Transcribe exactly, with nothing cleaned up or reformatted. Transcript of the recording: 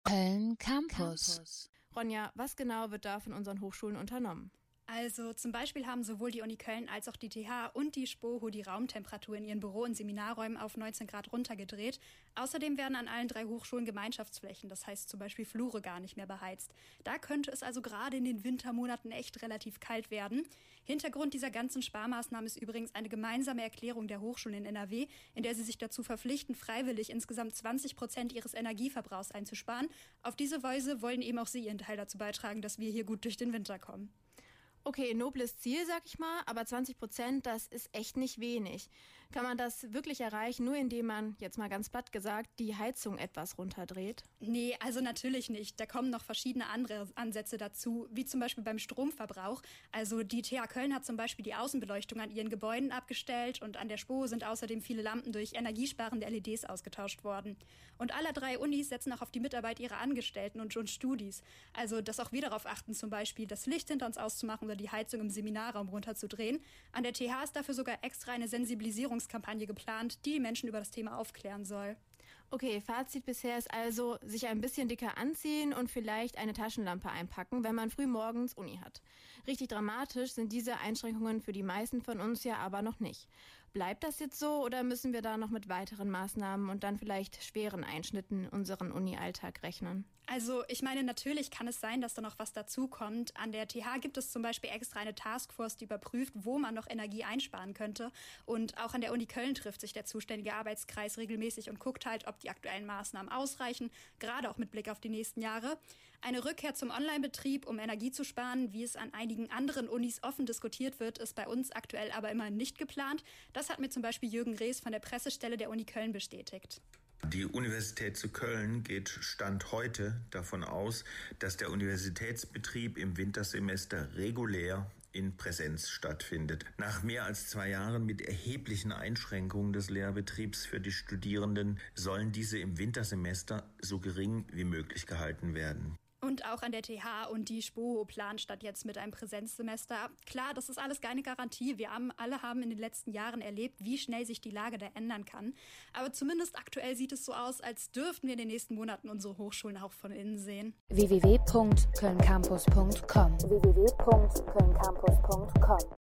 Köln Campus. Ronja, was genau wird da von unseren Hochschulen unternommen? Also zum Beispiel haben sowohl die Uni Köln als auch die T H und die SPOHO die Raumtemperatur in ihren Büro- und Seminarräumen auf neunzehn Grad runtergedreht. Außerdem werden an allen drei Hochschulen Gemeinschaftsflächen, das heißt zum Beispiel Flure, gar nicht mehr beheizt. Da könnte es also gerade in den Wintermonaten echt relativ kalt werden. Hintergrund dieser ganzen Sparmaßnahmen ist übrigens eine gemeinsame Erklärung der Hochschulen in N R W, in der sie sich dazu verpflichten, freiwillig insgesamt zwanzig Prozent ihres Energieverbrauchs einzusparen. Auf diese Weise wollen eben auch sie ihren Teil dazu beitragen, dass wir hier gut durch den Winter kommen. Okay, nobles Ziel, sag ich mal, aber zwanzig Prozent, das ist echt nicht wenig. Kann man das wirklich erreichen, nur indem man, jetzt mal ganz platt gesagt, die Heizung etwas runterdreht? Nee, also natürlich nicht. Da kommen noch verschiedene andere Ansätze dazu, wie zum Beispiel beim Stromverbrauch. Also die T H Köln hat zum Beispiel die Außenbeleuchtung an ihren Gebäuden abgestellt und an der SPOHO sind außerdem viele Lampen durch energiesparende L E Ds ausgetauscht worden. Und alle drei Unis setzen auch auf die Mitarbeit ihrer Angestellten und schon Studis. Also, dass auch wir darauf achten, zum Beispiel das Licht hinter uns auszumachen oder die Heizung im Seminarraum runterzudrehen. An der T H ist dafür sogar extra eine Sensibilisierungskampagne geplant, die die Menschen über das Thema aufklären soll. Okay, Fazit bisher ist also, sich ein bisschen dicker anziehen und vielleicht eine Taschenlampe einpacken, wenn man früh morgens Uni hat. Richtig dramatisch sind diese Einschränkungen für die meisten von uns ja aber noch nicht. Bleibt das jetzt so oder müssen wir da noch mit weiteren Maßnahmen und dann vielleicht schweren Einschnitten in unseren Uni-Alltag rechnen? Also ich meine, natürlich kann es sein, dass da noch was dazukommt. An der T H gibt es zum Beispiel extra eine Taskforce, die überprüft, wo man noch Energie einsparen könnte. Und auch an der Uni Köln trifft sich der zuständige Arbeitskreis regelmäßig und guckt halt, ob die aktuellen Maßnahmen ausreichen, gerade auch mit Blick auf die nächsten Jahre. Eine Rückkehr zum Online-Betrieb, um Energie zu sparen, wie es an einigen anderen Unis offen diskutiert wird, ist bei uns aktuell aber immer nicht geplant. Das hat mir zum Beispiel Jürgen Rees von der Pressestelle der Uni Köln bestätigt. Die Universität zu Köln geht Stand heute davon aus, dass der Universitätsbetrieb im Wintersemester regulär in Präsenz stattfindet. Nach mehr als zwei Jahren mit erheblichen Einschränkungen des Lehrbetriebs für die Studierenden sollen diese im Wintersemester so gering wie möglich gehalten werden. Und auch an der T H und die SPOHO planen statt jetzt mit einem Präsenzsemester. Klar, das ist alles keine Garantie. Wir haben, alle haben in den letzten Jahren erlebt, wie schnell sich die Lage da ändern kann. Aber zumindest aktuell sieht es so aus, als dürften wir in den nächsten Monaten unsere Hochschulen auch von innen sehen. w w w punkt köln campus punkt com w w w punkt köln campus punkt com